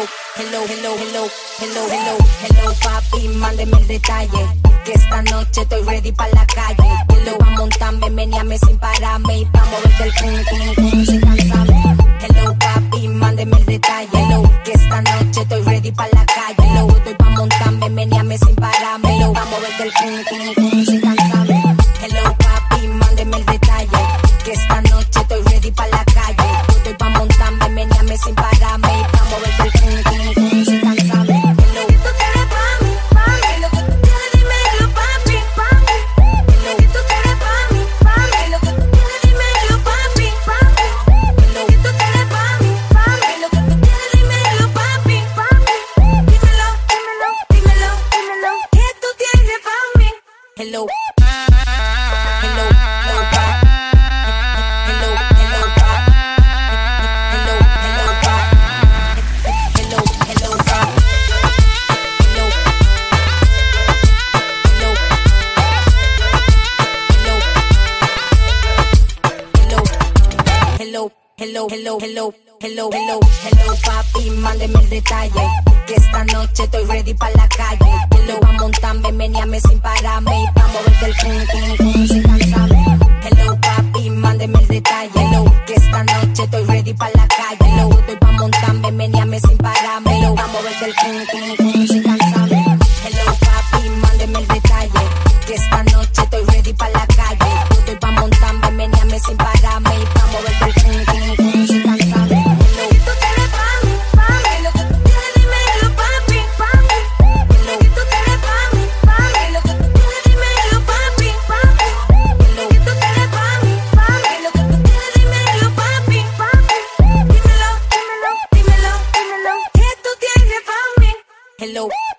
hello, papi, mándeme el detalle, que esta noche estoy ready pa' la calle. Hello, va a montarme, meneame sin pararme y pa' moverte el cum sin cansarme. Hello, papi, mándeme el detalle, hello, que esta noche estoy ready pa' la calle. Hello, estoy pa' montarme, meneame sin pararme, hello, va a moverte el cum sin cansarme. Hello, papi, mándeme el detalle, que esta noche estoy ready pa' la calle. Estoy pa' montarme, meneame sin pararme y pa' moverte el cum sin cansarme. Hello, tú quieres pa' mí, lo que tú quieres, dímelo, papi. Hello, tú quieres pa' mí, lo que tú quieres, dímelo, papi. Hello, tú quieres pa' mí, lo que tú quieres, dímelo, papi. Dímelo, que tú tienes pa' mí. Hello. Hello, papi, mándeme el detalle, que esta noche estoy ready pa' la calle. Hello, va a montarme, meneame sin pararme y pa' moverte el cum sin cansarme. Hello, papi, mándeme el detalle, hello, que esta noche estoy ready pa' la calle. Hello, estoy pa' montarme, meneame sin pararme, hello, va a moverte el cum sin cansarme. Hello, papi, mándeme el detalle, que esta noche estoy ready pa' la calle. Estoy pa' montarme, meneame sin pararme y pa' moverte el cum sin cansarme. Hello, tú quieres pa' mí, lo que tú quieres, dímelo, papi. Hello, tú quieres pa' mí, lo que tú quieres, dímelo, papi. Hello, tú quieres pa' mí, lo que tú quieres, dímelo, papi. Dímelo, que tú tienes pa' mí. Hello.